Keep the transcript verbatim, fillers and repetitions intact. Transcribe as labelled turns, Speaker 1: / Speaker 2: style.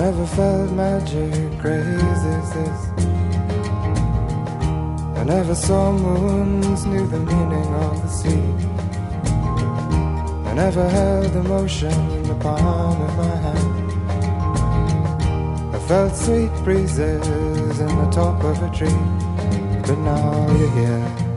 Speaker 1: never felt magic crazy as this. I never saw moons, knew the meaning of the sea. I never held emotion in the palm of my hand. I felt sweet breezes in the top of a tree, but now you're here.